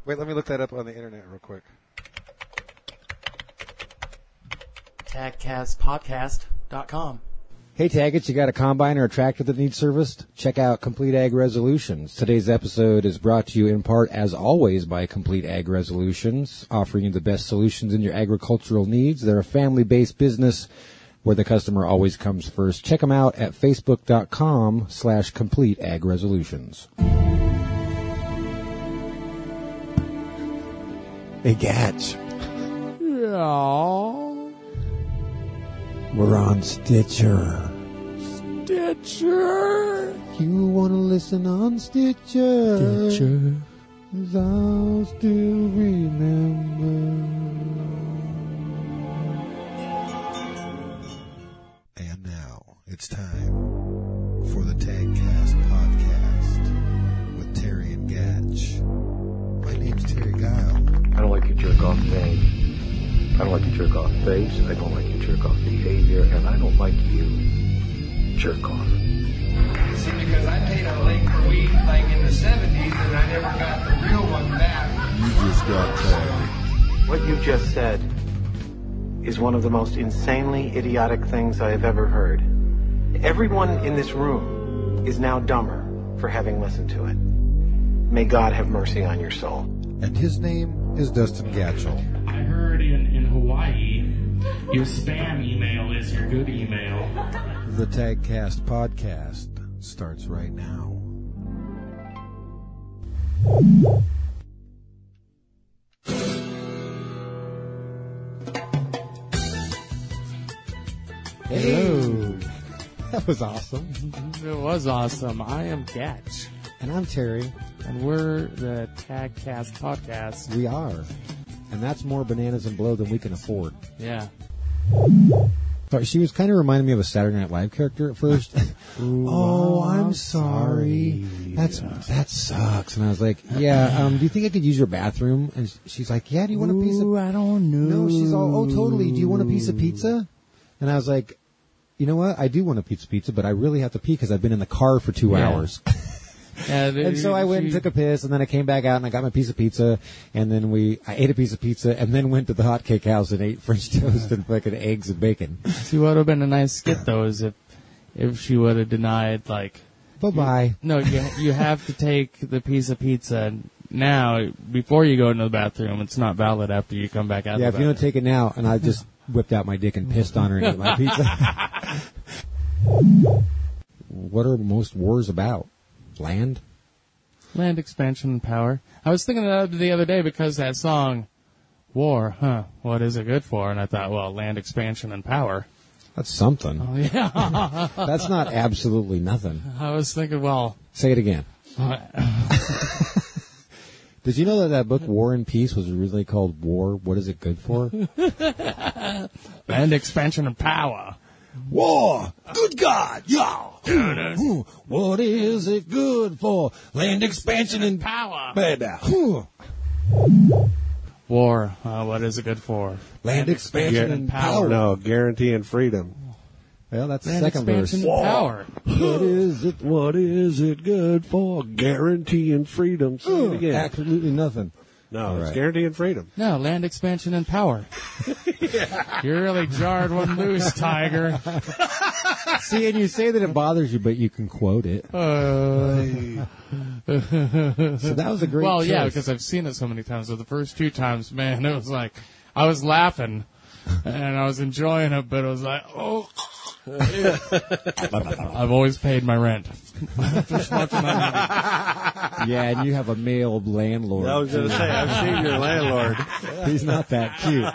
Wait, let me look that up on the internet real quick. TagCastPodcast.com. Hey, Taggets, you got a combine or a tractor that needs serviced? Check out Complete Ag Resolutions. Today's episode is brought to you in part, as always, by Complete Ag Resolutions, offering you the best solutions in your agricultural needs. They're a family-based business where the customer always comes first. Check them out at facebook.com/Complete Ag Resolutions. Hey, Gatch. Yeah. We're on Stitcher. Stitcher. You want to listen on Stitcher? Stitcher. 'Cause I'll still remember. And now it's time for the Tagcast podcast with Terry and Gatch. My name's Terry Guile. I don't like your jerk-off name. I don't like your jerk-off face. I don't like your jerk-off behavior. And I don't like you, jerk-off. See, because I paid a lake for weed like in the 70s and I never got the real one back. You just got tagged. What you just said is one of the most insanely idiotic things I have ever heard. Everyone in this room is now dumber for having listened to it. May God have mercy on your soul. And his name is Dustin Gatchell. I heard in Hawaii, your spam email is your good email. The Tagcast podcast starts right now. Hello. That was awesome. It was awesome. I am Gatch, And I'm Terry. and we're the TagCast Podcast. We are. And that's more bananas and blow than we can afford. Yeah. Sorry, she was kind of reminding me of a Saturday Night Live character at first. Oh, I'm sorry. That sucks. And I was like, yeah, do you think I could use your bathroom? And she's like, yeah, do you want a piece of... I don't know. No, she's all, oh, totally. Do you want a piece of pizza? And I was like, you know what? I do want a piece of pizza, but I really have to pee because I've been in the car for 2 hours. Yeah, And so I went and took a piss, and then I came back out and I got my piece of pizza, and then I ate a piece of pizza, and then went to the hot cake house and ate French toast and fucking eggs and bacon. See, what would have been a nice skit, though, is if she would have denied, like... Bye-bye. No, you have to take the piece of pizza now, before you go into the bathroom. It's not valid after you come back out Yeah, of the if you don't bathroom. take it now, and I just whipped out my dick and pissed on her and ate my pizza. What are most wars about? Land? Land expansion and power. I was thinking of that the other day because that song, War, what is it good for? And I thought, well, land expansion and power. That's something. Oh, yeah. That's not absolutely nothing. I was thinking, well... Say it again. Did you know that book, War and Peace, was originally called War, What Is It Good For? Land expansion and power. War! Good God! Yeah! What is it good for? Land expansion and Power. baby. War, what is it good for? Land expansion and power. No, guaranteeing freedom. Well, that's the Land second verse. expansion and power. What is it good for? Guaranteeing freedom. Say it again. Absolutely nothing. No, it's right. guaranteeing freedom. No, land expansion and power. You really jarred one loose, Tiger. See, and you say that it bothers you, but you can quote it. So that was a great Well, choice. yeah, because I've seen it so many times. So the first 2 times, man, it was like, I was laughing, and I was enjoying it, but it was like, oh. I've always paid my rent. Just watching that movie. Yeah, and you have a male landlord. I was going to say, I've seen your landlord. He's not that cute.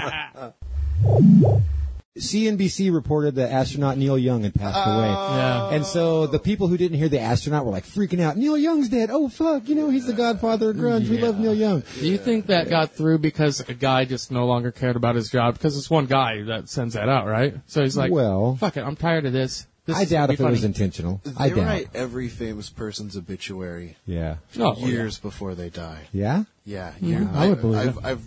CNBC reported that astronaut Neil Young had passed away. Yeah. And so the people who didn't hear the astronaut were like freaking out. Neil Young's dead. Oh, fuck. He's the godfather of grunge. We love Neil Young. Do you think that got through because a guy just no longer cared about his job? Because it's one guy that sends that out, right? So he's like, Well, fuck it, I'm tired of this. I doubt if it was intentional. I They doubt. write every famous person's obituary Yeah. Oh, years before they die. Yeah? Yeah, I would believe it. I've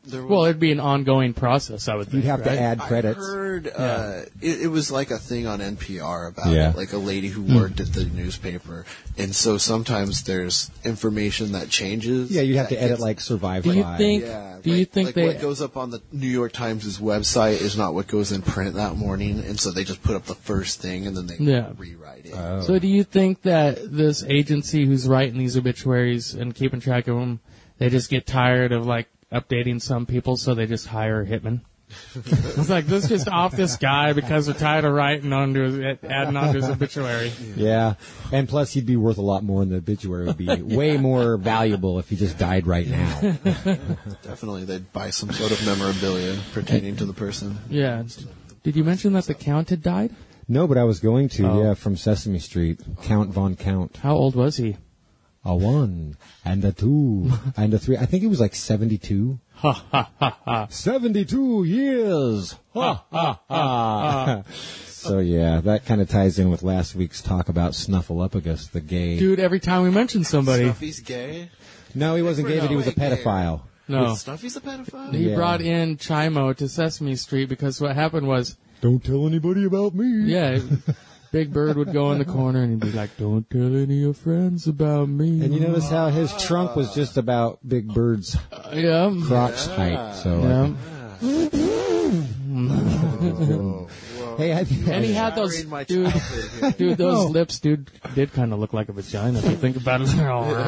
Well, it'd be an ongoing process, I would think. You'd have right? to add credits. I heard it was like a thing on NPR about Yeah. it, like a lady who worked at the newspaper, and so sometimes there's information that changes. Yeah, you'd have to that edit gets- like Survive Do you Live. think? Yeah, Do you think like they? what goes up on the New York Times' website is not what goes in print that morning, and so they just put up the first thing and then they Yeah. rewrite it. So, do you think that this agency who's writing these obituaries and keeping track of them, they just get tired of like updating some people, so they just hire a hitman? It's like, let's just off this guy because we're tired of adding onto his obituary. Yeah, and plus he'd be worth a lot more, and the obituary would be way more valuable if he just died right now. Definitely, they'd buy some sort of memorabilia pertaining to the person. Yeah. Did you mention that the Count had died? No, but I was going to, Oh. yeah, from Sesame Street. Count Von Count. How old was he? A 1, and a 2, and a 3. I think he was like 72. Ha ha ha ha. 72 years! Ha ha ha! So yeah, that kind of ties in with last week's talk about Snuffleupagus, the gay. Dude, every time we mention somebody, Snuffy's gay? No, he wasn't gay, but he was a pedophile. no. Snuffy's a pedophile? He Yeah. brought in Chimo to Sesame Street because what happened was, Don't tell anybody about me. yeah, Big Bird would go in the corner and he'd be like, "Don't tell any of your friends about me." And you notice how his trunk was just about Big Bird's Yeah. crotch height. So, Yeah. hey, And he had those, Marrying my dude, childhood here. dude, those lips, dude, did kind of look like a vagina if you think about it.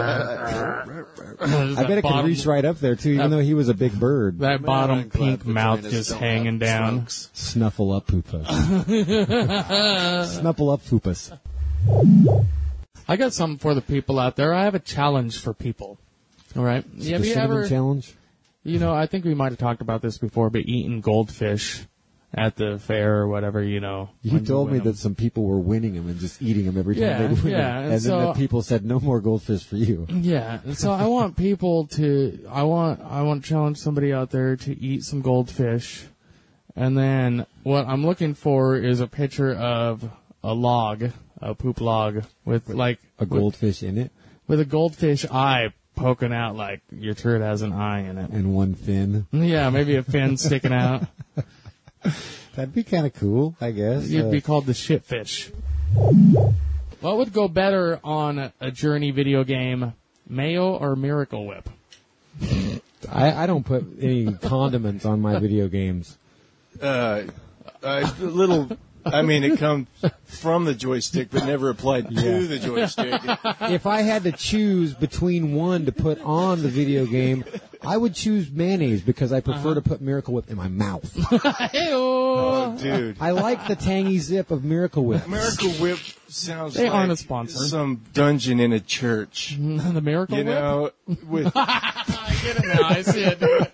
I bet it could reach right up there too, even though he was a big bird. That bottom I'm glad pink mouth vaginas just don't hanging have down. trunks. Snuffleupagus. Snuffleupagus. I got something for the people out there. I have a challenge for people. All right. The Have you cinnamon ever, challenge? you know, I think we might have talked about this before, but eating goldfish at the fair or whatever, you know. You when told me win 'em. that some people were winning them and just eating them every time Yeah, they win yeah, them. And then so- the people said, no more goldfish for you. Yeah, and so I want people to, I want to challenge somebody out there to eat some goldfish, and then what I'm looking for is a picture of a log, a poop log with like A goldfish in it with a goldfish eye poking out, like your turd has an eye in it. and one fin. Yeah, maybe a fin sticking out. That'd be kind of cool, I guess. You'd be called the shitfish. What would go better on a Journey video game, Mayo or Miracle Whip? I don't put any condiments on my video games. A little. I mean, it comes from the joystick, but never applied to the joystick. If I had to choose between one to put on the video game, I would choose mayonnaise because I prefer to put Miracle Whip in my mouth. Oh, dude. I like the tangy zip of Miracle Whip. Miracle Whip sounds They like aren't a sponsor. some dungeon in a church. The Miracle You Whip? know, with I get it now. I see it.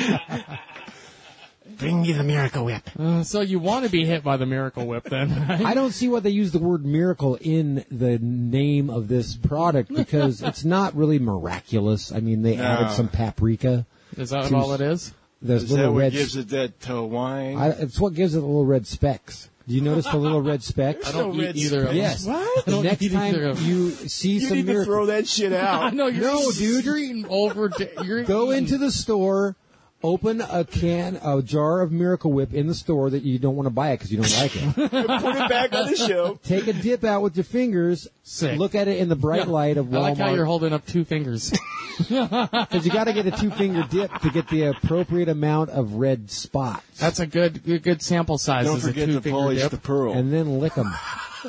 Bring me the Miracle Whip. So you want to be hit by the Miracle Whip then, right? I don't see why they use the word miracle in the name of this product because it's not really miraculous. I mean, they added some paprika. Is that all it is? There's is little that what red. gives it that wine? It's what gives it the little red specks. Do you notice the little red specks? I don't eat either of them. Yes. What? I The don't next eat time either of them. you see you some need to miracle, throw that shit I out. know you're No, dude. You're eating over. You're go eating- into the store, open a jar of Miracle Whip in the store that you don't want to buy it because you don't like it. Put it back on the shelf. Take a dip out with your fingers. Sick. Look at it in the bright light of I like how you're Walmart. holding up two fingers. Because you got to get a 2-finger dip to get the appropriate amount of red spots. That's a good sample size. Don't is a forget to 2-finger polish dip. the pearl. And then lick them.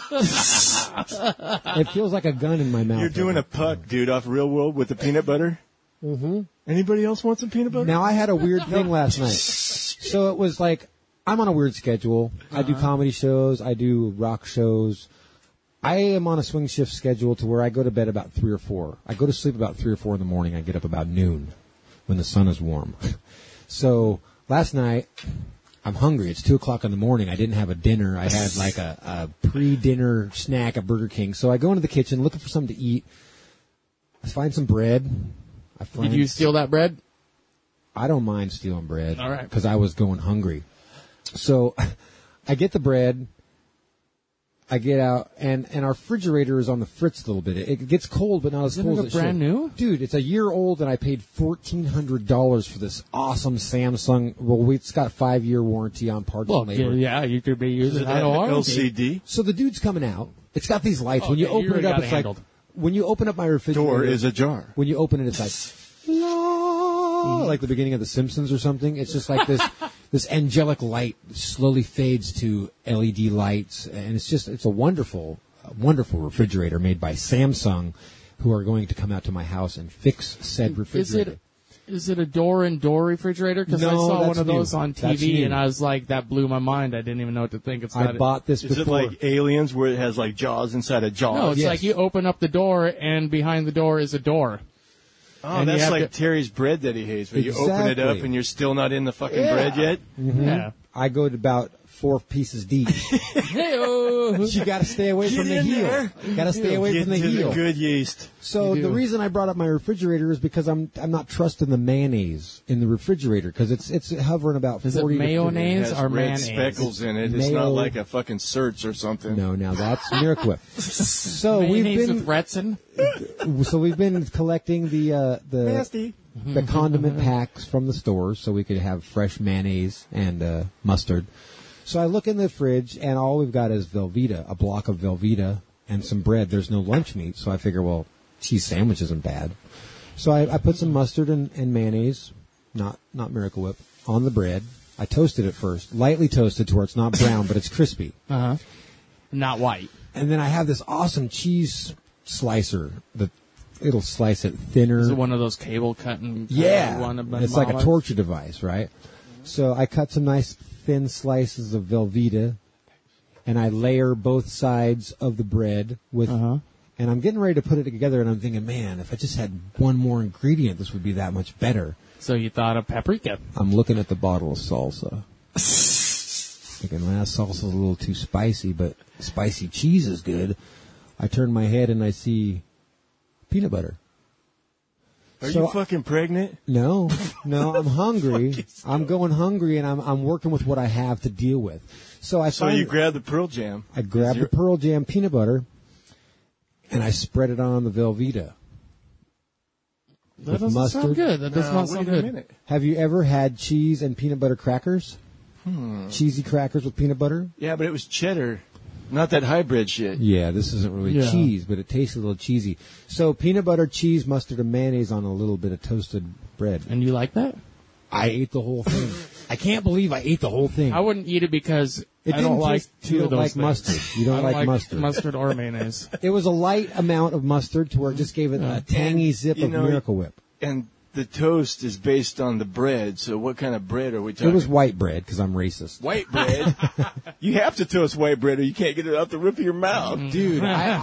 It feels like a gun in my mouth. You're doing a puck, dude, off Real World with the peanut butter. Mm-hmm. Anybody else want some peanut butter? Now, I had a weird thing last night. So it was like, I'm on a weird schedule. I do comedy shows. I do rock shows. I am on a swing shift schedule to where I go to bed about 3 or 4. I go to sleep about 3 or 4 in the morning. I get up about noon when the sun is warm. So last night, I'm hungry. It's 2 o'clock in the morning. I didn't have a dinner. I had like a pre-dinner snack at Burger King. So I go into the kitchen looking for something to eat. I find some bread. Did you steal that bread? I don't mind stealing bread. All right. Because I was going hungry. So I get the bread. I get out, and our refrigerator is on the fritz a little bit. It gets cold, but not as cold as it should. brand new? Dude, it's a year old, and I paid $1,400 for this awesome Samsung. Well, it's got 5-year warranty on parts and labor. Yeah, you could be using that LCD? So the dude's coming out. It's got these lights. When you Okay, open it up, got it's handled. like when you open up my refrigerator. Door is ajar. When you open it, it's like, like the beginning of The Simpsons or something. It's just like this this angelic light slowly fades to LED lights, and it's a wonderful refrigerator made by Samsung, who are going to come out to my house and fix said refrigerator. Is it a door refrigerator? Because I No, saw that's one of new. those on That's TV, new. and I was like, that blew my mind. I didn't even know what to think. I bought this Is before. it like Aliens where it has like jaws inside a jaw? No, it's Yes. like you open up the door, and behind the door is a door. Oh, and you that's have like to- Terry's bread that he hates, where you open it up Exactly. and you're still not in the fucking Yeah. bread yet. Yeah. I go to about 4 pieces deep. Hey-oh. You got to stay away from the in heel. there. Got to stay away Get from the to heel. the good yeast. So You the do. reason I brought up my refrigerator is because I'm not trusting the mayonnaise in the refrigerator because it's hovering about Is it 40 to 50. mayonnaise? It has or red mayonnaise? speckles in it. It's Mayo- not like a fucking Search or something. No, now that's Miracle Whip. So Mayonnaise we've with Retsin? been collecting the Nasty. the condiment packs from the stores so we could have fresh mayonnaise and mustard. So I look in the fridge, and all we've got is Velveeta, a block of Velveeta, and some bread. There's no lunch meat, so I figure, well, cheese sandwich isn't bad. So I put some mustard and mayonnaise, not Miracle Whip, on the bread. I toasted it first, lightly toasted to where it's not brown, but it's crispy. Uh-huh. Not white. And then I have this awesome cheese slicer that it'll slice it thinner. Is it one of those cable cutting? Yeah, one of it's like a Mama's? torture device, right? So I cut some nice thin slices of Velveeta, and I layer both sides of the bread with, and I'm getting ready to put it together, and I'm thinking, man, if I just had one more ingredient, this would be that much better. So you thought of paprika. I'm looking at the bottle of salsa. Thinking, well, salsa's a little too spicy, but spicy cheese is good. I turn my head and I see peanut butter. Are So- you fucking pregnant? No, I'm hungry. I'm going hungry, and I'm working with what I have to deal with. So I So find you grab the Pearl Jam. I grabbed the Pearl Jam peanut butter, and I spread it on the Velveeta. That With doesn't mustard. sound good. That does not sound Wait a good. minute. Have you ever had cheese and peanut butter crackers? Cheesy crackers with peanut butter? Yeah, but it was cheddar, not that hybrid shit. Yeah, this isn't really Yeah. cheese, but it tastes a little cheesy. So peanut butter, cheese, mustard, and mayonnaise on a little bit of toasted bread. And you like that? I ate the whole thing. I can't believe I ate the whole thing. I wouldn't eat it because It I don't didn't like taste- two you of don't those like things. mustard. You don't I like mustard. Mustard or mayonnaise. It was a light amount of mustard to where it just gave it a tangy zip You of know, Miracle Whip. And the toast is based on the bread. So what kind of bread are we talking? It was white bread because I'm racist. white bread. You have to toast white bread, or you can't get it out the roof of your mouth. Dude,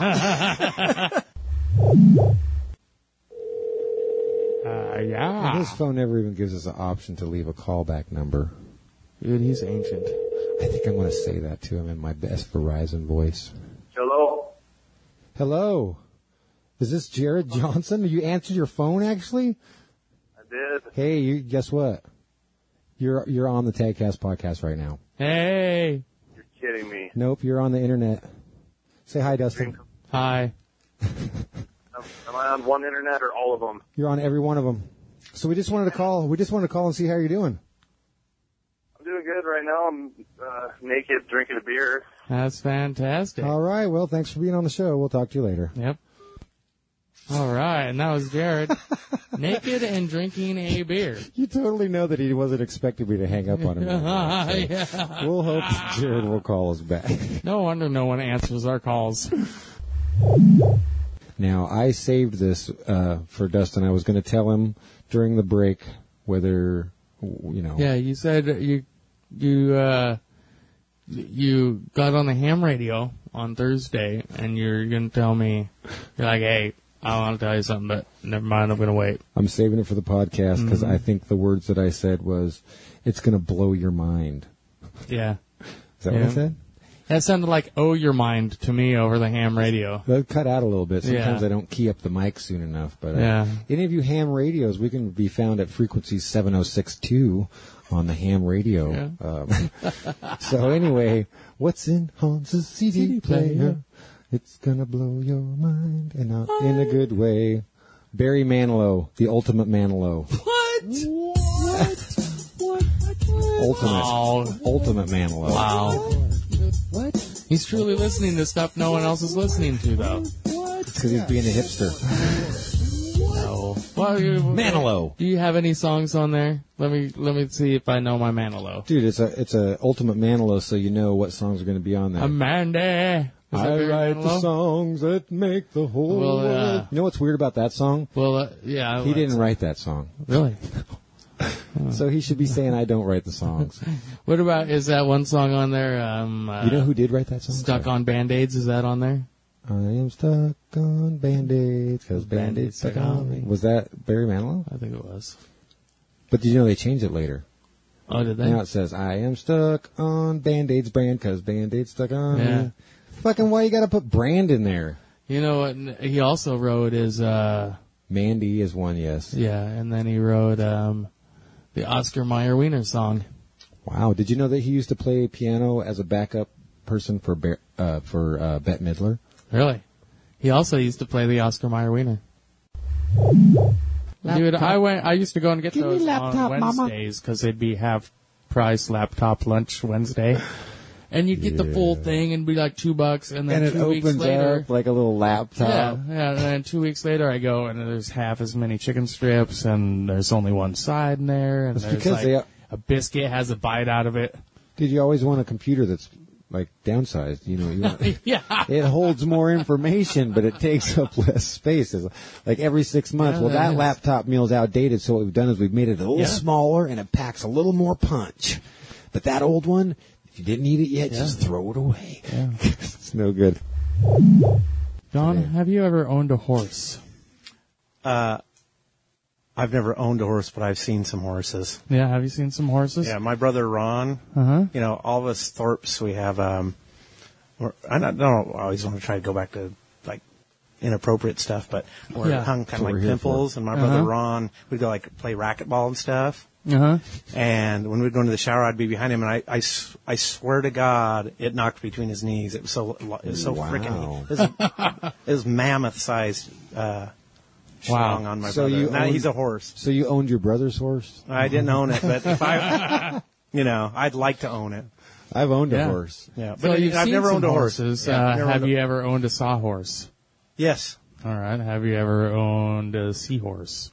Yeah. his phone never even gives us an option to leave a callback number. Dude, he's ancient. I think I'm going to say that to him in my best Verizon voice. Hello? Hello. Is this Jared Johnson? You answered your phone, actually? I did. Hey, guess what? You're on the Tagcast podcast right now. Hey. You're kidding me. Nope, you're on the internet. Say hi, Dustin. Hi. Am I on one internet or all of them? You're on every one of them. So we just wanted to call. We just wanted to call and see how you're doing. I'm doing good right now. I'm naked, drinking a beer. That's fantastic. All right. Well, thanks for being on the show. We'll talk to you later. Yep. All right, and that was Jared, naked and drinking a beer. You totally know that he wasn't expecting me to hang up on him. Yeah. We'll hope that Jared will call us back. No wonder no one answers our calls. Now, I saved this for Dustin. I was going to tell him during the break whether, you know. Yeah, you said you got on the ham radio on Thursday, and you're going to tell me, you're like, hey, I want to tell you something, but never mind, I'm going to wait. I'm saving it for the podcast because I think the words that I said was, it's going to blow your mind. Yeah. Is that what I said? That sounded like "Oh Your Mind" to me over the ham radio. That cut out a little bit. Sometimes Yeah. I don't key up the mic soon enough. But Yeah. any of you ham radios, we can be found at frequency 7062 on the ham radio. So anyway, what's in Hans's CD player? It's gonna blow your mind, and not in a good way. Barry Manilow, the ultimate Manilow. Ultimate Manilow. Wow. What? He's truly listening to stuff no one else is listening to, though. It's because he's being a hipster. No. Well, Manilow. Do you have any songs on there? Let me see if I know my Manilow. Dude, it's a ultimate Manilow, so you know what songs are going to be on there. Amanda. Is that I Barry write the Manilow? songs that make the whole world. You know what's weird about that song? Well, yeah. He didn't write that song. Really? So he should be saying, I don't write the songs. What about, is that one song on there? You know who did write that song? Stuck on Band-Aids, is that on there? I am stuck on Band-Aids because Band-Aids stuck on me. Was that Barry Manilow? I think it was. But did you know they changed it later? Oh, did they? Now it says, I am stuck on Band-Aids brand because Band-Aids stuck on Yeah. me. Fucking why you gotta put brand in there? You know what he also wrote is, Mandy is one, yes. yeah, and then he wrote, the Oscar Mayer Wiener song. Wow. Did you know that he used to play piano as a backup person for Bette Midler? Really? He also used to play the Oscar Mayer Wiener. Dude, I used to go and get Give me those laptop, on mama. Wednesdays because they'd be half price laptop lunch Wednesday. And you'd get the full thing and be like $2, and then And it 2 weeks opens later, up like a little laptop. yeah, and then 2 weeks later I go and there's half as many chicken strips and there's only one side in there, and That's there's because like they- a biscuit has a bite out of it. Did you always want a computer that's like downsized? You know, you want, Yeah. it holds more information, but it takes up less space. It's like every 6 months. Yeah, Well, that that is. laptop meal's outdated, so what we've done is we've made it a little smaller and it packs a little more punch. But that old one, if you didn't need it yet, just throw it away. Yeah. It's no good. Don, have you ever owned a horse? I've never owned a horse, but I've seen some horses. Yeah, have you seen some horses? Yeah, my brother Ron, you know, all of us Thorpes, we have, I don't always want to try to go back to, like, inappropriate stuff, but we're Yeah. hung That's kind of what like we're here pimples, for. and my brother Ron, we'd go, like, play racquetball and stuff. Uh-huh. And when we'd go into the shower, I'd be behind him, and I swear to God, it knocked between his knees. It was so Wow. freaking, it was mammoth-sized, schlong on my So brother. you Now owned- he's a horse. So you owned your brother's horse? I didn't own it, but if I, you know, I'd like to own it. I've owned Yeah. a horse. Yeah, So but you've I've seen never some owned a horse. horses. Yeah, never Have owned you ever owned a sawhorse? Yes. All right. Have you ever owned a seahorse?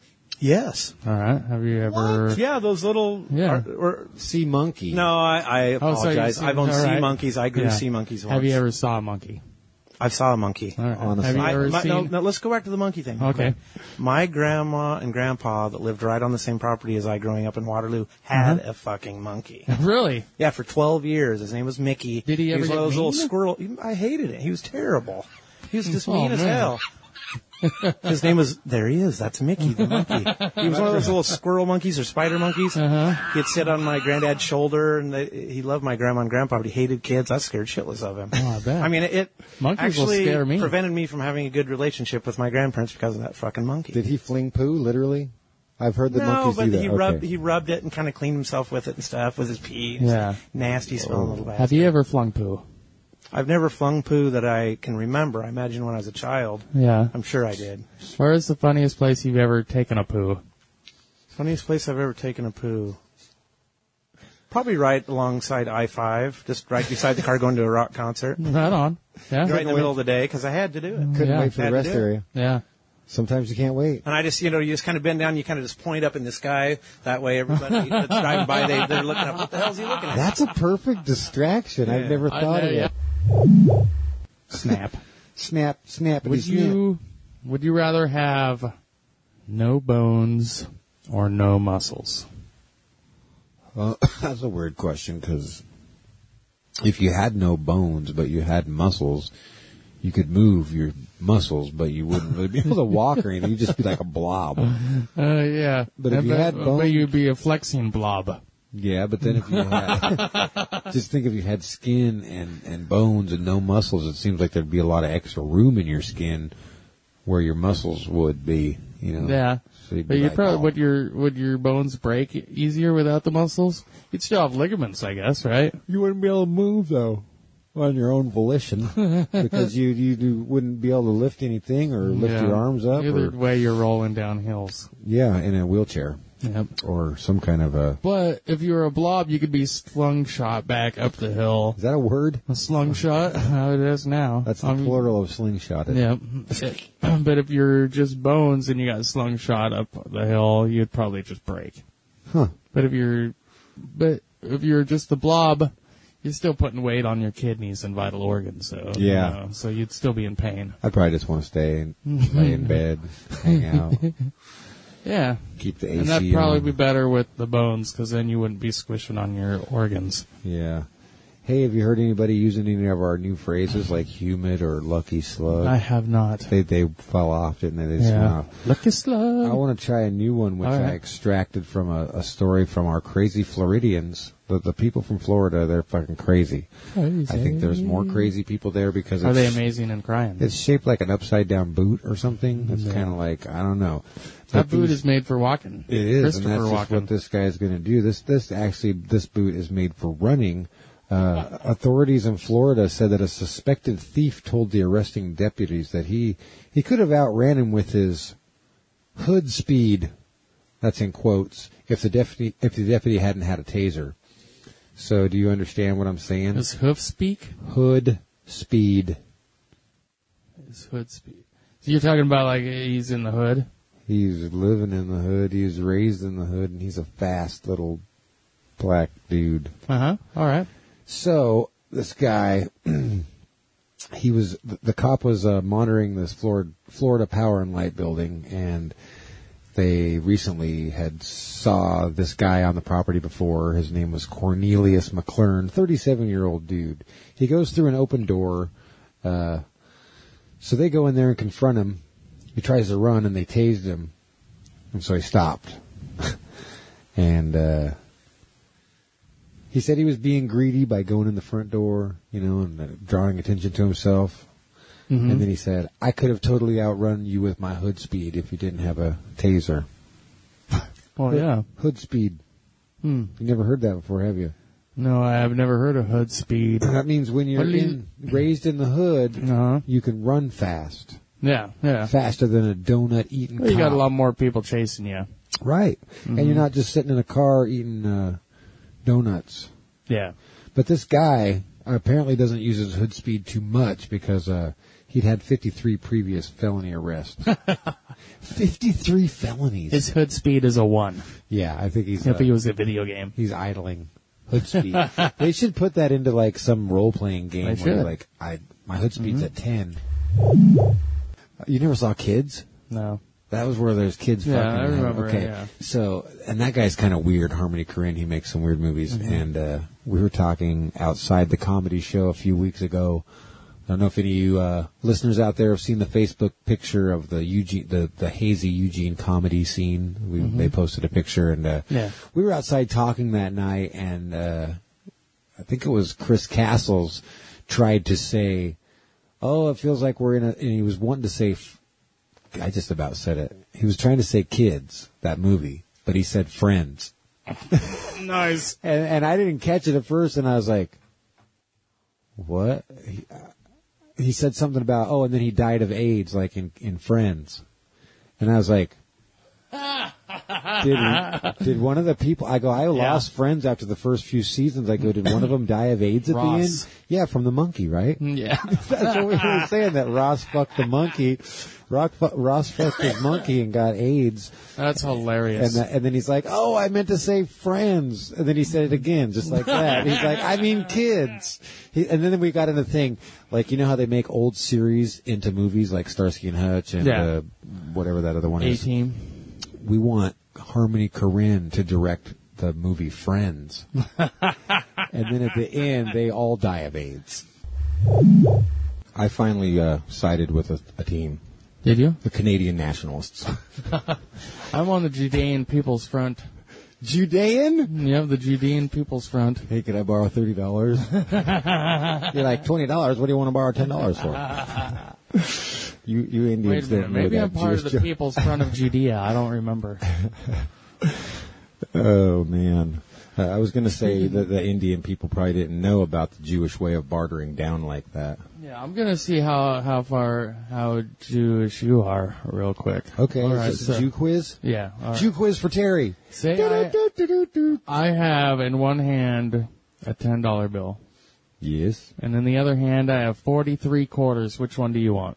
Yes. All right. Have you ever? Yeah, those little. Yeah. Sea monkey. No, I Oh, so apologize. you've I've owned seen- all sea right. monkeys. I grew Yeah. sea monkeys once. Have you ever saw a monkey? I saw a monkey. All right. Honestly. Have you ever No, seen? no, let's go back to the monkey thing. Okay. My grandma and grandpa that lived right on the same property as I growing up in Waterloo had a fucking monkey. Really? Yeah, for 12 years. His name was Mickey. Did he ever was one get of those little mean? squirrel. I hated it. He was terrible. He was just Oh, mean as man. hell. His name was, there he is, that's Mickey, the monkey. He was one of those little squirrel monkeys or spider monkeys. He'd sit on my granddad's shoulder, and he loved my grandma and grandpa, but he hated kids. I was scared shitless of him. Oh, I bet. I mean, it Monkeys will actually scare me. prevented me from having a good relationship with my grandparents because of that fucking monkey. Did he fling poo, literally? I've heard that No, monkeys but do that. he Okay. rubbed it and kind of cleaned himself with it and stuff, with his pee. and Yeah. Nasty smelling little bastard. Have you ever flung poo? I've never flung poo that I can remember. I imagine when I was a child. Yeah. I'm sure I did. Where is the funniest place you've ever taken a poo? Funniest place I've ever taken a poo. Probably right alongside I-5, just right beside the car going to a rock concert. Right on. Yeah. Right in the middle of the day, because I had to do it. Couldn't Yeah. wait for the Had to rest do it. area. Yeah. Sometimes you can't wait. And I just, you just kind of bend down, you kind of just point up in the sky. That way everybody that's driving by, they're looking up. What the hell is he looking at? That's a perfect distraction. I've never I thought know, of yeah. it. Snap. Snap, snap. Would you rather have no bones or no muscles? Well, that's a weird question because if you had no bones but you had muscles, you could move your muscles, but you wouldn't really be able to walk or anything. You'd just be like a blob. Yeah. But if you had but bones- you'd be a flexing blob. Yeah, but then if you had, just think if you had skin and bones and no muscles, it seems like there'd be a lot of extra room in your skin where your muscles would be, you know. Yeah. So you'd But be you'd like, probably, would your bones break easier without the muscles? You'd still have ligaments, I guess, right? You wouldn't be able to move though on your own volition because you wouldn't be able to lift anything or lift your arms up. Either way, you're rolling down hills. Yeah, in a wheelchair. Yep. Or some kind of a... But if you were a blob, you could be slingshot back up the hill. Is that a word? A slingshot? How it is now. That's the plural of slingshot. Yep. But if you're just bones and you got slingshot up the hill, you'd probably just break. Huh. But if you're just the blob, you're still putting weight on your kidneys and vital organs. So yeah. So you'd still be in pain. I'd probably just want to stay and lay in bed, hang out. Yeah. Keep the AC and that'd probably on. be better with the bones, because then you wouldn't be squishing on your organs. Yeah. Hey, have you heard anybody using any of our new phrases like humid or lucky slug? I have not. They fell off, didn't they? They just went off. Lucky slug. I want to try a new one, which I extracted from a story from our crazy Floridians. The people from Florida, they're fucking crazy. I think there's more crazy people there because Are they amazing and crying? It's shaped like an upside-down boot or something. It's kind of like, I don't know. That boot is made for walking. It is, and that's walking. just what this guy is going to do. This boot is made for running. Authorities in Florida said that a suspected thief told the arresting deputies that he could have outran him with his hood speed. That's in quotes. If the deputy hadn't had a taser. So, do you understand what I'm saying? His hoof speak? Hood speed. His hood speed. So you're talking about like he's in the hood? He's living in the hood. He was raised in the hood, and he's a fast little black dude. All right. So this guy, the cop was monitoring this Florida Power and Light building, and they recently had saw this guy on the property before. His name was Cornelius McClern, 37-year-old dude. He goes through an open door, so they go in there and confront him. He tries to run, and they tased him, and so he stopped. And he said he was being greedy by going in the front door, you know, and drawing attention to himself. Mm-hmm. And then he said, I could have totally outrun you with my hood speed if you didn't have a taser. Well, yeah. Hood speed. You never heard that before, have you? No, I have never heard of hood speed. That means when you're raised in the hood, you can run fast. Yeah, yeah. Faster than a donut-eating cop. You got a lot more people chasing you. Right. Mm-hmm. And you're not just sitting in a car eating donuts. Yeah. But this guy apparently doesn't use his hood speed too much because he'd had 53 previous felony arrests. 53 felonies. His hood speed is a 1. Yeah, I think he's... If he was a video game. He's idling. Hood speed. They should put that into like some role-playing game where you're like, my hood speed's at 10. You never saw Kids? No. That was where there's kids fucking. I remember. Okay. Yeah. So, and that guy's kind of weird, Harmony Korine. He makes some weird movies. Mm-hmm. And we were talking outside the comedy show a few weeks ago. I don't know if any of you listeners out there have seen the Facebook picture of the Eugene, the hazy Eugene comedy scene. They posted a picture, and we were outside talking that night, and I think it was Chris Castles tried to say, "Oh, it feels like we're in a," and he was wanting to say. I just about said it. He was trying to say Kids, that movie, but he said Friends. Nice. And I didn't catch it at first, and I was like, what? He said something about, and then he died of AIDS, like in Friends. And I was like, did one of the people, I lost friends after the first few seasons. I go, did one of them die of AIDS at the end? Yeah, from the monkey, right? Yeah. That's what we were saying, that Ross fucked the monkey. Ross fucked his monkey and got AIDS. That's hilarious. And then he's like, I meant to say Friends. And then he said it again, just like that. He's like, I mean Kids. And then we got into the thing, like, you know how they make old series into movies, like Starsky and Hutch and whatever that other one is? A-Team. We want Harmony Korine to direct the movie Friends. And then at the end, they all die of AIDS. I finally sided with a team. Did you? The Canadian Nationalists. I'm on the Judean People's Front. Judean? Yeah, the Judean People's Front. Hey, could I borrow $30? You're like, $20? What do you want to borrow $10 for? You Indians Wait a minute, don't know maybe that I'm part of Jewish the joke. People's Front of Judea. I don't remember. Oh, man. I was going to say that the Indian people probably didn't know about the Jewish way of bartering down like that. Yeah, I'm gonna see how Jewish you are real quick. Okay, All right, is this a Jew quiz? Yeah, all right. Jew quiz for Terry. Say I have in one hand a $10 bill. Yes. And in the other hand, I have 43 quarters. Which one do you want?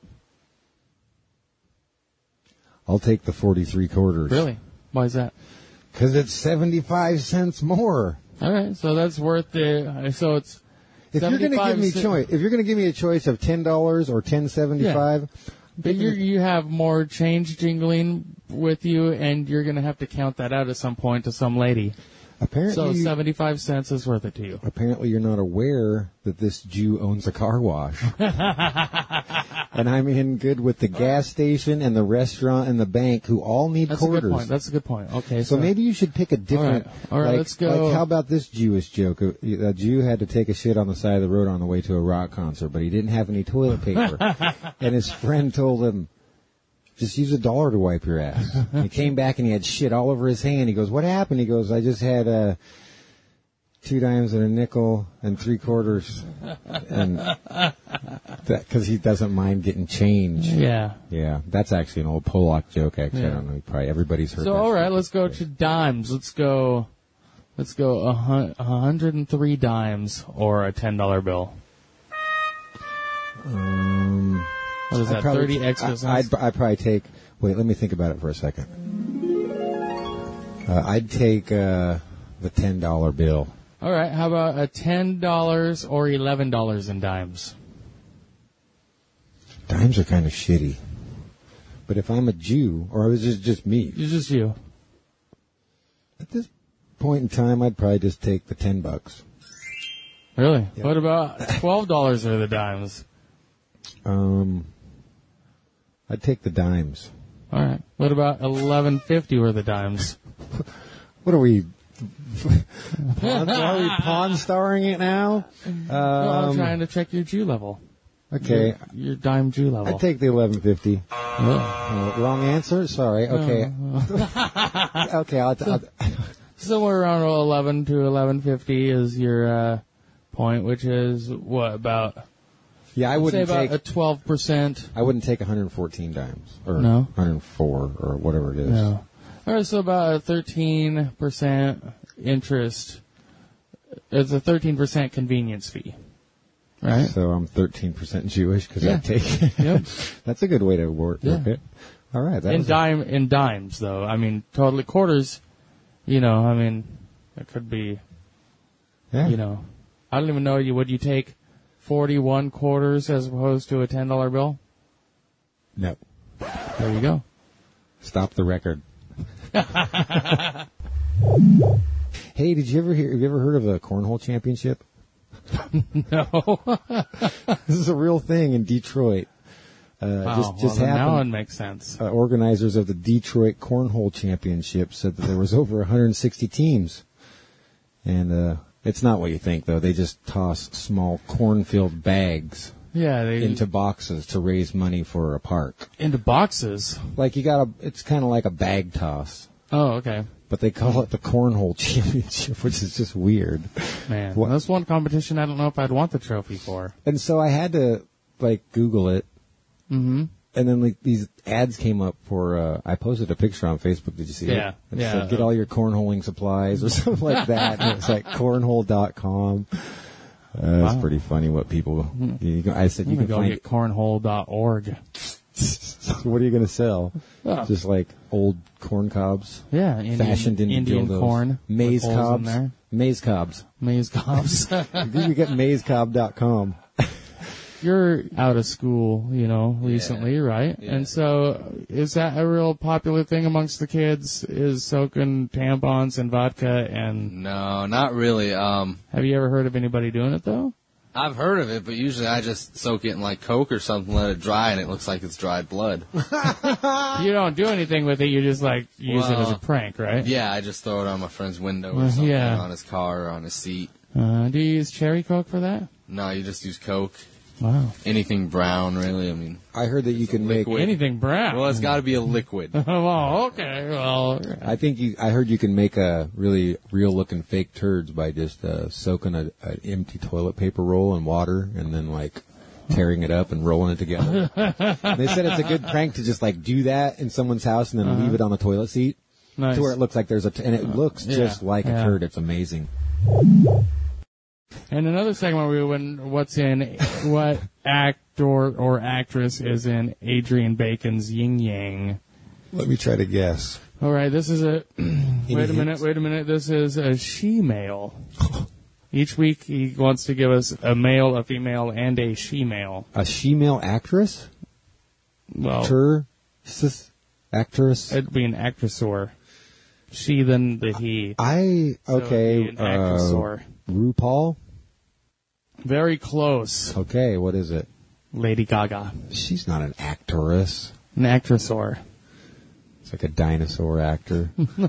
I'll take the 43 quarters. Really? Why is that? Because it's 75 cents more. All right, so that's worth the. So it's. If you're going to give me 75 choice, if you're going to give me a choice of $10 or $10.75, but you have more change jingling with you, and you're going to have to count that out at some point to some lady. Apparently, so 75 cents is worth it to you. Apparently, you're not aware that this Jew owns a car wash. And I'm in good with the gas station and the restaurant and the bank, who all need quarters. That's a good point. Okay, so maybe you should pick a different. All right, let's go. Like, how about this Jewish joke? A Jew had to take a shit on the side of the road on the way to a rock concert, but he didn't have any toilet paper, and his friend told him, "Just use $1 to wipe your ass." He came back and he had shit all over his hand. He goes, "What happened?" He goes, "I just had 2 dimes and a nickel and 3 quarters," and because he doesn't mind getting change. Yeah, that's actually an old Polak joke. Actually, I don't know. Probably everybody's heard. So that all right, joke. let's go to dimes. Let's go 103 dimes or a $10 bill. What is that? 30 extra cents? I'd probably take. Wait, let me think about it for a second. I'd take the $10 bill. All right. How about a $10 or $11 in dimes? Dimes are kind of shitty. But if I'm a Jew, or is it just me? It's just you. At this point in time, I'd probably just take the $10. Really? Yeah. What about $12 or the dimes? I'd take the dimes. All right. What about $11.50 or the dimes? What are we? Are we pawn starring it now? No, I'm trying to check your Jew level. Okay. Your dime Jew level. I'd take the $11.50. Wrong answer? Sorry. Okay. Okay. I'll somewhere around 11 to 11.50 is your point, which is what about? Yeah, I wouldn't say take about a 12%. I wouldn't take 114 dimes or No? 104 or whatever it is. No. All right, so about a 13% interest. It's a 13% convenience fee, right? So I'm 13% Jewish because Yeah. I take. Yep. That's a good way to work it. All right. That was in dimes though. I mean, totally quarters. You know, I mean, it could be. Yeah. You know, I don't even know. Would you take 41 quarters as opposed to a $10 bill? No. There you go. Stop the record. Hey, have you ever heard of a cornhole championship? No. This is a real thing in Detroit. Just well, happened. now it makes sense. Organizers of the Detroit Cornhole Championship said that there was over 160 teams. And it's not what you think, though. They just toss small corn-filled bags into boxes to raise money for a park. Into boxes? Like it's kind of like a bag toss. Oh, okay. But they call it the Cornhole Championship, which is just weird. Man, that's one competition I don't know if I'd want the trophy for. And so I had to, Google it. Mm-hmm. And then these ads came up for, I posted a picture on Facebook. Did you see it? It said, get all your cornholing supplies or something like that. And it's like cornhole.com. It's pretty funny what people, I said you can go find get cornhole.org. What are you going to sell? Oh. Just like old corn cobs? Yeah. Fashioned into Indian dildos. corn. Maize with holes cobs. in there. Maize cobs. Maize cobs. You get maizecob.com. You're out of school, recently, right? Yeah. And so is that a real popular thing amongst the kids? Is soaking tampons and vodka and... No, not really. Have you ever heard of anybody doing it, though? I've heard of it, but usually I just soak it in like Coke or something, let it dry, and it looks like it's dried blood. You don't do anything with it. You just like use it as a prank, right? Yeah, I just throw it on my friend's window or something, yeah. on his car or on his seat. Do you use cherry Coke for that? No, you just use Coke. Wow. Anything brown, really. I mean, I heard that you can make anything brown. Well, it's got to be a liquid. Well, okay. Well, I heard you can make a really real-looking fake turds by just soaking an empty toilet paper roll in water and then like tearing it up and rolling it together. They said it's a good prank to just like do that in someone's house and then leave it on the toilet seat nice. to where it looks like there's and it looks just like a turd. It's amazing. And another segment we went, what actor or actress is in Adrian Bacon's Yin Yang? Let me try to guess. All right, this is wait a minute. This is a she-male. Each week he wants to give us a male, a female, and a she-male. A she-male actress? Well, actress? It'd be an actressor. She, then the he. Okay. So it'd be an actressor. RuPaul? Very close. Okay, what is it? Lady Gaga. She's not an actress. An actressor. It's like a dinosaur actor.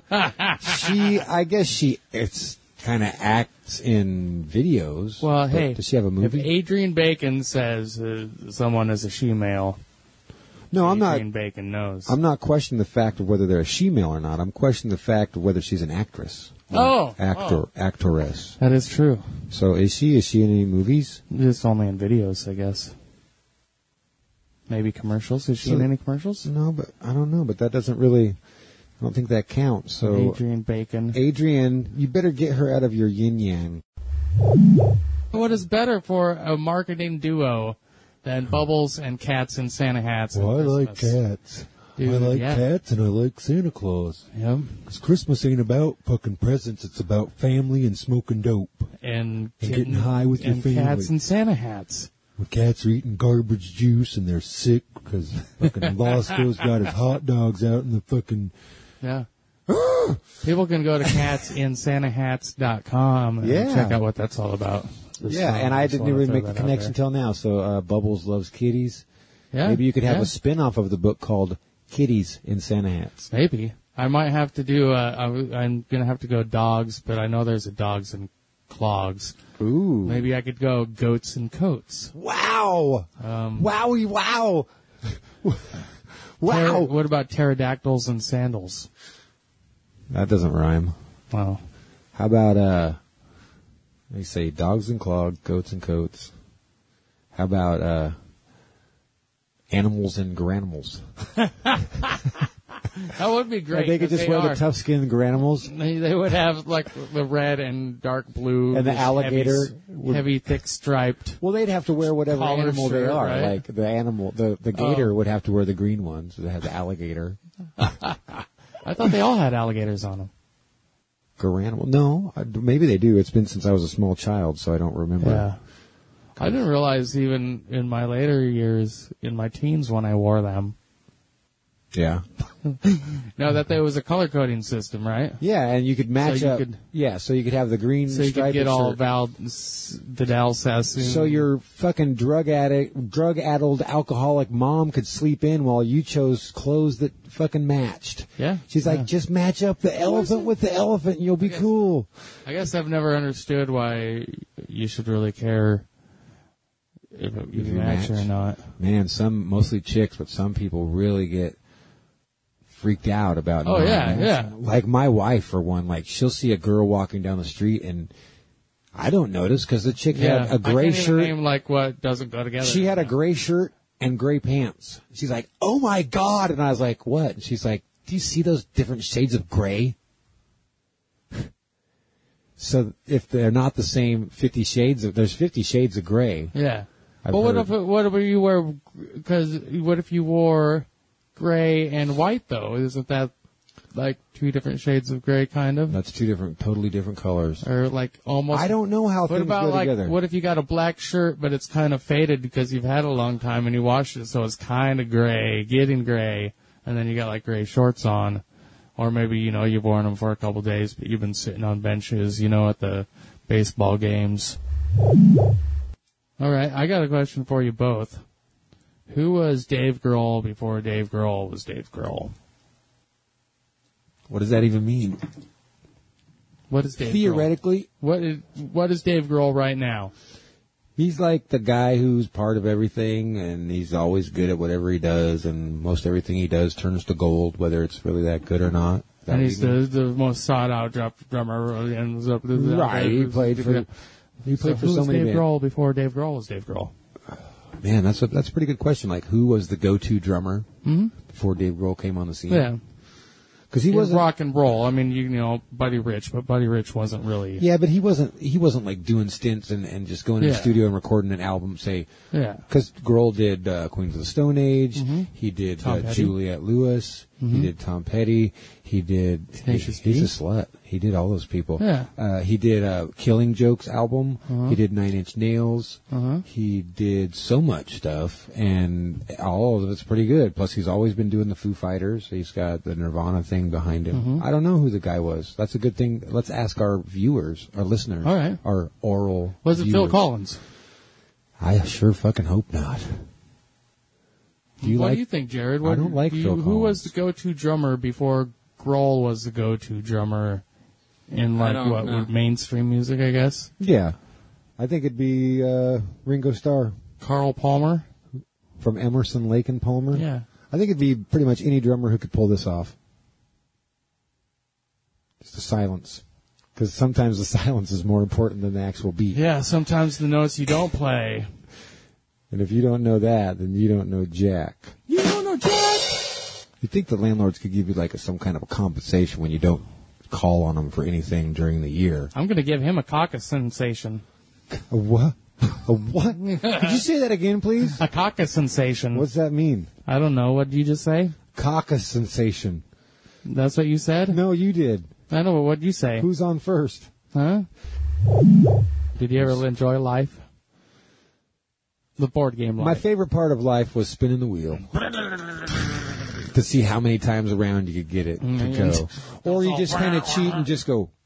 I guess it's kind of acts in videos. Well, hey. Does she have a movie? If Adrian Bacon says someone is a she-male, no, I'm not. Adrian Bacon knows. I'm not questioning the fact of whether they're a she-male or not. I'm questioning the fact of whether she's an actress. Actress. That is true. So is she? Is she in any movies? Just only in videos, I guess. Maybe commercials. Is she in any commercials? No, but I don't know. But that doesn't really. I don't think that counts. So Adrian Bacon. Adrian, you better get her out of your yin yang. What is better for a marketing duo than Bubbles and cats in Santa hats? Well, I like cats. Dude, I like cats and I like Santa Claus. Yeah. Because Christmas ain't about fucking presents. It's about family and smoking dope. And getting high with your family. And cats in Santa hats. When cats are eating garbage juice and they're sick because fucking Losco's got his hot dogs out in the fucking... Yeah. People can go to catsinsanahats.com and check out what that's all about. And I didn't even make the connection till now. So Bubbles loves kitties. Yeah. Maybe you could have a spin-off of the book called Kitties in Santa Hats. Maybe. I might have to do, I'm going to have to go dogs, but I know there's a dogs and clogs. Ooh. Maybe I could go goats and coats. Wow. Wowie, wow. Wow. What about pterodactyls and sandals? That doesn't rhyme. Wow. How about, they say dogs and clogs, goats and coats. How about, animals and granimals? That would be great. They could just wear the tough-skinned granimals. They would have like the red and dark blue. And the alligator. Heavy, thick striped. Well, they'd have to wear whatever animal they are. Right? Like the animal, the gator would have to wear the green ones that have the alligator. I thought they all had alligators on them. Garanimal? No, maybe they do. It's been since I was a small child, so I don't remember. Yeah. I didn't realize even in my later years, in my teens when I wore them. Yeah. No, that there was a color coding system, right? Yeah, and you could match up. So you could have the green so you striped could get all shirt. Vidal Sassoon. So your fucking drug-addled alcoholic mom could sleep in while you chose clothes that fucking matched. Yeah. She's like, just match up the elephant with the elephant and you'll be cool. I guess I've never understood why you should really care if you match or not. Man, mostly chicks, but some people really get freaked out about. Oh yeah. Like my wife, for one, like she'll see a girl walking down the street and I don't notice because the chick had a gray shirt. Name like what doesn't go together. She had a gray shirt and gray pants. She's like, "Oh my god!" And I was like, "What?" And she's like, "Do you see those different shades of gray?" So if they're not the same 50 shades there's 50 shades of gray. Yeah. But what if you wear? Because what if you wore gray and white though? Isn't that like two different shades of gray, kind of? That's totally different colors. Or like almost. I don't know how things go together. What if you got a black shirt, but it's kind of faded because you've had it a long time and you washed it, so it's kind of gray, getting gray, and then you got like gray shorts on, or maybe you've worn them for a couple days, but you've been sitting on benches, at the baseball games. All right, I got a question for you both. Who was Dave Grohl before Dave Grohl was Dave Grohl? What does that even mean? What is Dave Theoretically, Grohl? What is Dave Grohl right now? he's like the guy who's part of everything, and he's always good at whatever he does, and most everything he does turns to gold, whether it's really that good or not. And he's the most sought-out drummer. Right, he played for so many Dave Grohl before Dave Grohl was Dave Grohl? Man, that's a pretty good question. Like, who was the go-to drummer before Dave Grohl came on the scene? Yeah. Because he was rock and roll. I mean, you know, Buddy Rich, but Buddy Rich wasn't really. Yeah, but he wasn't like doing stints and just going to the studio and recording an album. Say, because Grohl did Queens of the Stone Age. He did Juliette Lewis. He did Tom Petty. He did. He's a slut. He did all those people. Yeah. He did Killing Joke's album. He did Nine Inch Nails. He did so much stuff, and all of it's pretty good. Plus, he's always been doing the Foo Fighters. He's got the Nirvana thing behind him. I don't know who the guy was. That's a good thing. Let's ask our viewers, our listeners, all right, our oral. Was it viewers. Phil Collins? I sure fucking hope not. What do you think, Jared? I don't like Phil Collins. Who was the go-to drummer before Grohl was the go-to drummer in mainstream music, I guess? Yeah. I think it'd be Ringo Starr. Carl Palmer? From Emerson, Lake and Palmer? Yeah. I think it'd be pretty much any drummer who could pull this off. Just the silence. Because sometimes the silence is more important than the actual beat. Yeah, sometimes the notes you don't play. And if you don't know that, then you don't know jack. You don't know jack! You'd think the landlords could give you like some kind of a compensation when you don't call on them for anything during the year. I'm going to give him a caucus sensation. A what? A what? Could you say that again, please? A caucus sensation. What's that mean? I don't know. What did you just say? Caucus sensation. That's what you said? No, you did. I know, but what did you say? Who's on first? Huh? Did you ever enjoy life? The board game life. My favorite part of life was spinning the wheel. To see how many times around you could get it to go. Or you just kind of cheat and just go,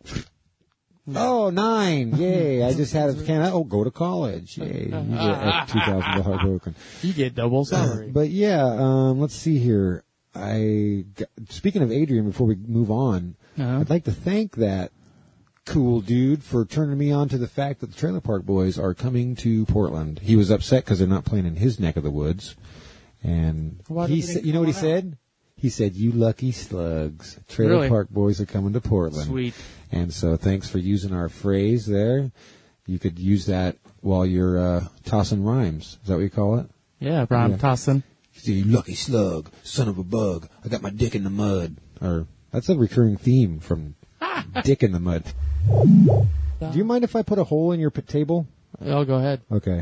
oh, 9, yay, I just had a go to college, yay, you get $2,000 broken. You get double salary. But yeah, let's see here. Speaking of Adrian, before we move on, I'd like to thank that cool dude for turning me on to the fact that the Trailer Park Boys are coming to Portland. He was upset because they're not playing in his neck of the woods. And he said, you know what he said? He said, "You lucky slugs. Trailer Park Boys are coming to Portland." Sweet. And so thanks for using our phrase there. You could use that while you're tossing rhymes. Is that what you call it? Yeah, rhyme tossing. You lucky slug, son of a bug. I got my dick in the mud. Or that's a recurring theme from Dick in the Mud. Do you mind if I put a hole in your table? I'll go ahead. Okay.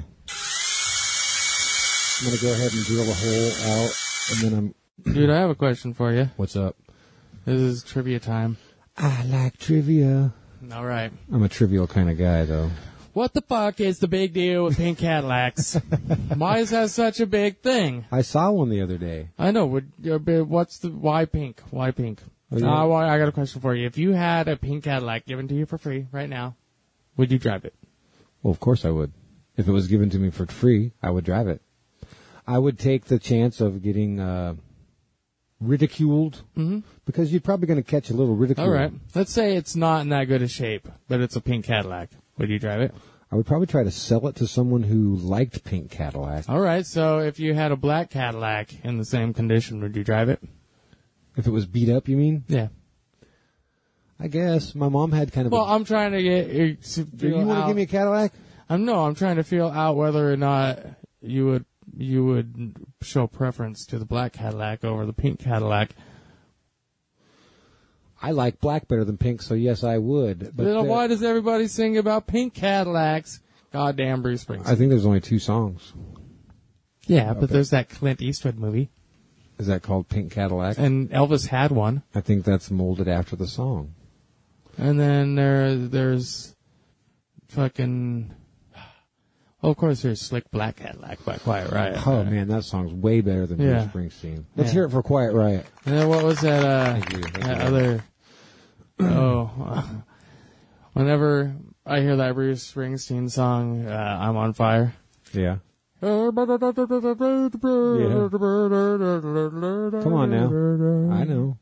I'm going to go ahead and drill a hole out, and then Dude, I have a question for you. What's up? This is trivia time. I like trivia. All right. I'm a trivial kind of guy, though. What the fuck is the big deal with pink Cadillacs? Why is that such a big thing? I saw one the other day. I know. Why pink? Why pink? Oh, yeah. I got a question for you. If you had a pink Cadillac given to you for free right now, would you drive it? Well, of course I would. If it was given to me for free, I would drive it. I would take the chance of getting ridiculed, because you're probably going to catch a little ridicule. All right. Let's say it's not in that good a shape, but it's a pink Cadillac. Would you drive it? I would probably try to sell it to someone who liked pink Cadillac. All right. So if you had a black Cadillac in the same condition, would you drive it? If it was beat up, you mean? Yeah. I guess. My mom had kind of I'm trying to get... Do you want to give me a Cadillac? I'm trying to feel out whether or not you would show preference to the black Cadillac over the pink Cadillac. I like black better than pink, so yes, I would. But then why does everybody sing about pink Cadillacs? Goddamn Bruce Springsteen. I think there's only 2 songs. Yeah, but there's that Clint Eastwood movie. Is that called Pink Cadillac? And Elvis had one. I think that's molded after the song. And then there's fucking... Well, of course, there's Slick Black Cadillac by Quiet Riot. Oh, man, that song's way better than Bruce Springsteen. Let's hear it for Quiet Riot. And then what was that, whenever I hear that Bruce Springsteen song, I'm on Fire, Yeah. Come on now. I know.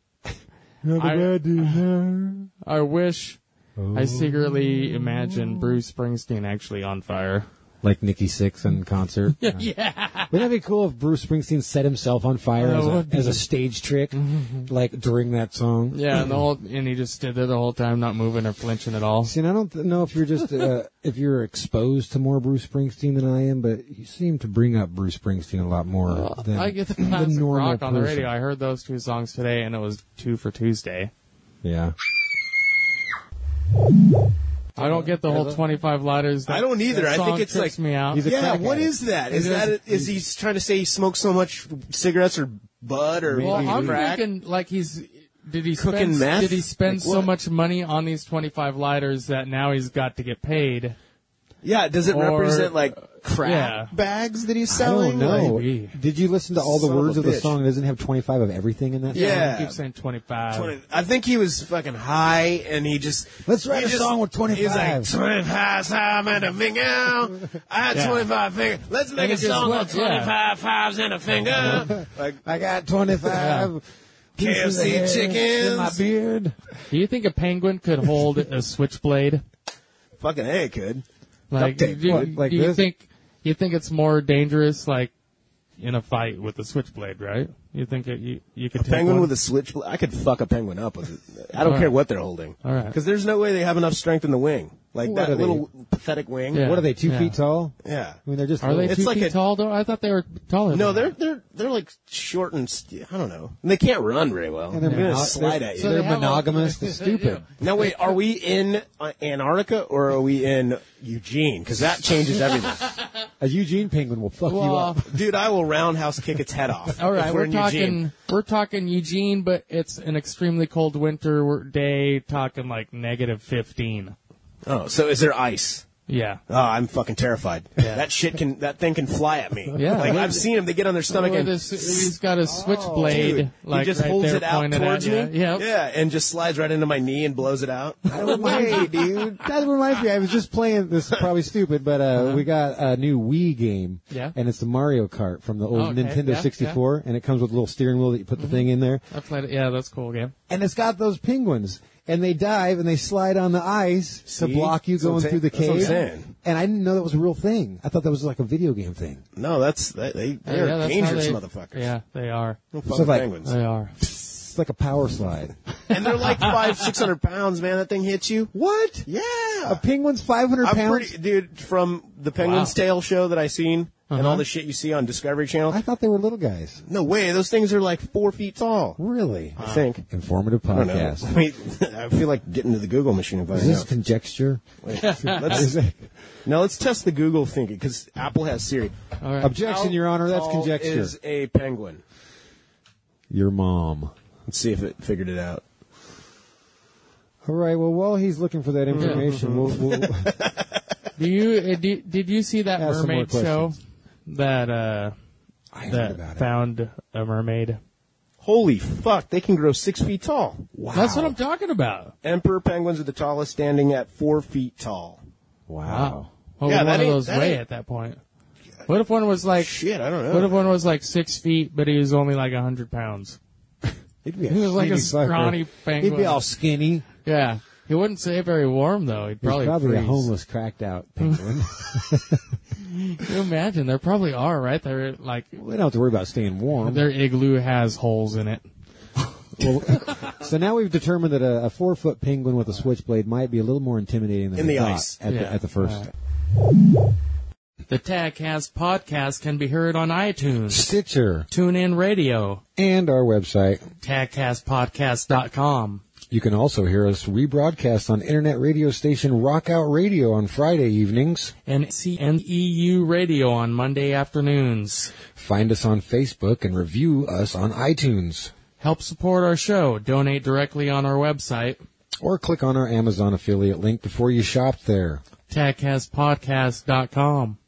I wish I secretly imagine Bruce Springsteen actually on fire. Like Nikki Sixx in concert. Yeah. Wouldn't that be cool if Bruce Springsteen set himself on fire as a stage trick, like during that song? Yeah, and he just stood there the whole time, not moving or flinching at all. See, and I don't know if you're just if you're exposed to more Bruce Springsteen than I am, but you seem to bring up Bruce Springsteen a lot more than I get the the classic normal rock on the person. radio. I heard those 2 songs today, and it was 2 for Tuesday. Yeah. I don't get the whole 25 lighters. I don't either. I think it's like me out. Yeah, what is that? Is he trying to say he smoked so much cigarettes or bud or Well, I'm crack? thinking like did he Cooking spend meth? Did he spend Like so what? much money on these 25 lighters that now he's got to get paid? Yeah, does it Or- represent like crack Yeah. bags that he's I selling? don't know. Maybe. Did you listen to all the Son of words a of the bitch. song? It doesn't have 25 of everything in that Yeah. He keeps saying 25. I think he was fucking high, and he just Let's write he a just- song with 25. He's like 25 time and a finger. I had Yeah. 25 fingers. Let's make And a it just song went, with 25 fives and a finger. Like I got 25 pieces of KFC hair chickens. in my beard. Do you think a penguin could hold a switchblade? Fucking A, could. Like, Duct tape. do, What, like do you this? think it's more dangerous, like in a fight with a switchblade, right? You think you could A take penguin one? with a switchblade. I could fuck a penguin up with it. I don't All care right. what they're holding. All right. Because there's no way they have enough strength in the wing. Like What that are they? little pathetic wing. Yeah. What are they, 2 Yeah. feet tall? Yeah. I mean, they're just Are they little. It's 2 like feet a- tall though? I thought they were taller. No, than that. they're like short and I don't know. And they can't run very well. And They're they're, gonna mono- slide they're, at you. So they're they have monogamous all- to stupid. Now wait, are we in Antarctica or are we in Eugene? Because that changes everything. A Eugene penguin will fuck you Well, up. Dude, I will roundhouse kick its head off. all right, if we're in talking Eugene. Eugene, but it's an extremely cold winter day. Talking like negative 15. Oh, so is there ice? Yeah. Oh, I'm fucking terrified. That thing can fly at me. Yeah. Like I've seen them. They get on their stomach Or and he's got a switchblade, dude, like he just right holds there it out pointed towards at me. you. Yep. Yeah, and just slides right into my knee and blows it out. No way, dude. That reminds me. I was just playing. This is probably stupid, but we got a new Wii game. Yeah. And it's the Mario Kart from the old Okay, Nintendo yeah, 64, and it comes with a little steering wheel that you put the thing in there, I played it. Yeah, that's a cool game. and it's got those penguins, and they dive and they slide on the ice to See? block you That's what going I'm through the saying. That's what I'm cave. saying. And I didn't know that was a real thing. I thought that was like a video game thing. No, they're Yeah, that's dangerous how motherfuckers. Yeah, they are. Don't So fuck with like- penguins. They are. It's like a power slide. And they're like 500-600 pounds, man. That thing hits you. What? Yeah. A penguin's 500 I'm pounds? dude, from the Penguin's Wow. Tale show that I seen and Uh-huh. all the shit you see on Discovery Channel. I thought they were little guys. No way. Those things are like 4 feet tall. Really? I think. Informative I don't know. podcast. I mean, I feel like getting to the Google machine if I Is this know. conjecture? Wait, let's test the Google thinking because Apple has Siri. All right. Objection, Your Honor. That's How conjecture. is a penguin? Your mom. Let's see if it figured it out. All right. Well, while he's looking for that information, we'll Did you see that Ask some more mermaid show questions. that I heard about it. found a mermaid? Holy fuck! They can grow 6 feet tall. Wow. That's what I'm talking about. Emperor penguins are the tallest, standing at 4 feet tall. Wow. What Yeah, would that one of ain't- those that weigh ain't- at that point? What if one was like Shit, I don't know. What if one was like 6 feet, but he was only like 100 pounds? He'd be He was like a skinny fucker. scrawny penguin. He'd be all skinny. Yeah, he wouldn't stay very warm though. He'd He's probably, probably a freeze. homeless, cracked out penguin. Can you imagine? There probably are, right? They're like We don't have to worry about staying warm. their igloo has holes in it. Well, so now we've determined that a 4-foot penguin with a switchblade might be a little more intimidating than In we the thought ice. at the first. The Tagcast podcast can be heard on iTunes, Stitcher, TuneIn Radio, and our website. TagcastPodcast.com. You can also hear us rebroadcast on internet radio station Rockout Radio on Friday evenings. And CNEU Radio on Monday afternoons. Find us on Facebook and review us on iTunes. Help support our show. Donate directly on our website. Or click on our Amazon affiliate link before you shop there. TagcastPodcast.com.